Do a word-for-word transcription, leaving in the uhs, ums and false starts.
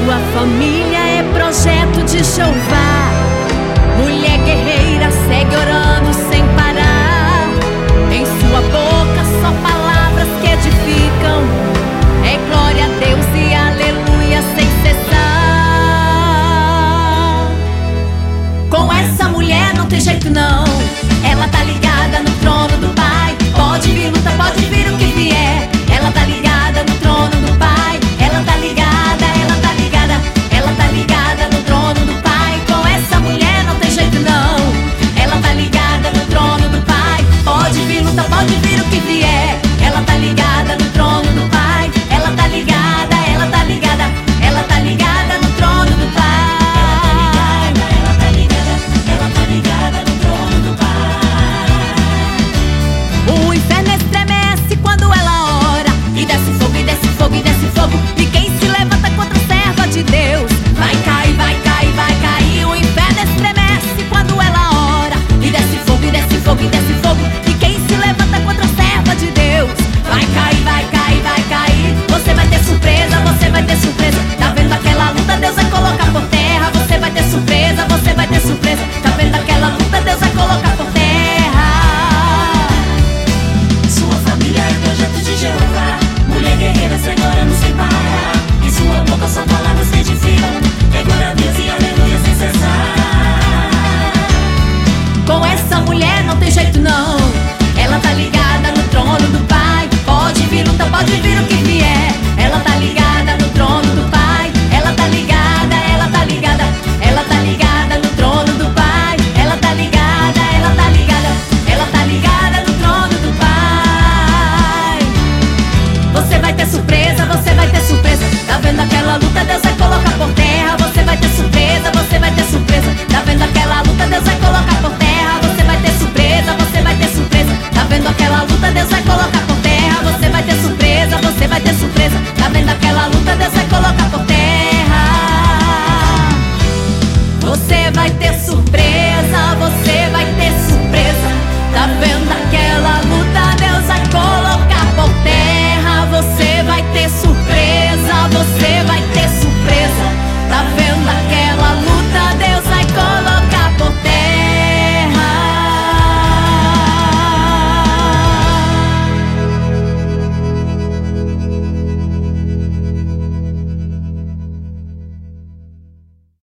Sua família é projeto de Jeová. Mulher guerreira segue orando sem parar. Em sua boca só palavras que edificam. É glória a Deus e aleluia sem cessar. Com essa mulher não tem jeito não. Ela tá ligada no trono do Pai. Pode vir luta, pode vir o que vier. Ela tá ligada no trono do Pai. Ela tá ligada, ela tá ligada. Ela tá ligada no trono do Pai. Com essa mulher não tem jeito não. Ela tá ligada no trono do Pai. Pode vir luta, pode vir o que vier. Ela tá ligada no trono do Pai. Ela tá ligada, ela tá ligada. Ela tá ligada no trono do Pai. Ela tá ligada, ela tá ligada no trono do Pai. O inferno estremece quando ela ora. E desce fogo, e desce fogo, e desce fogo. E quem se levanta contra a serva de Deus vai cair, vai cair, vai cair. O inferno estremece quando ela ora. E desce fogo, e desce fogo, e desce fogo. E quem se levanta contra a serva de Deus vai cair, vai cair, vai cair. Você vai ter surpresa, você vai ter surpresa. Tá vendo aquela luta, Deus vai colocar por terra. Você vai ter surpresa, você vai ter surpresa. Tá vendo aquela luta, Deus vai colocar por terra. Sua família é projeto de Jeová. Mulher guerreira segue orando sem parar. Em sua boca só palavras que edificam. É glória a Deus e aleluia sem cessar. Com essa mulher não tem jeito não. Ela tá ligada no trono do Pai. Pode vir luta, pode vir o que vier. Ela tá ligada no trono do Pai. Ela tá ligada, ela tá ligada. Ela tá ligada no trono do Pai. Ela tá ligada, ela tá ligada. Ela tá ligada no trono do Pai. Você vai ter surpresa, você vai ter surpresa. Tá vendo aquela luta, Deus vai colocar por terra. Você vai ter surpresa, você vai ter surpresa. Tá vendo aquela luta, Deus vai colocar por terra. Você vai ter surpresa, você vai ter surpresa. Tá vendo aquela luta, Deus vai colocar por terra. Você vai ter surpresa, você vai ter surpresa. Tá vendo aquela luta.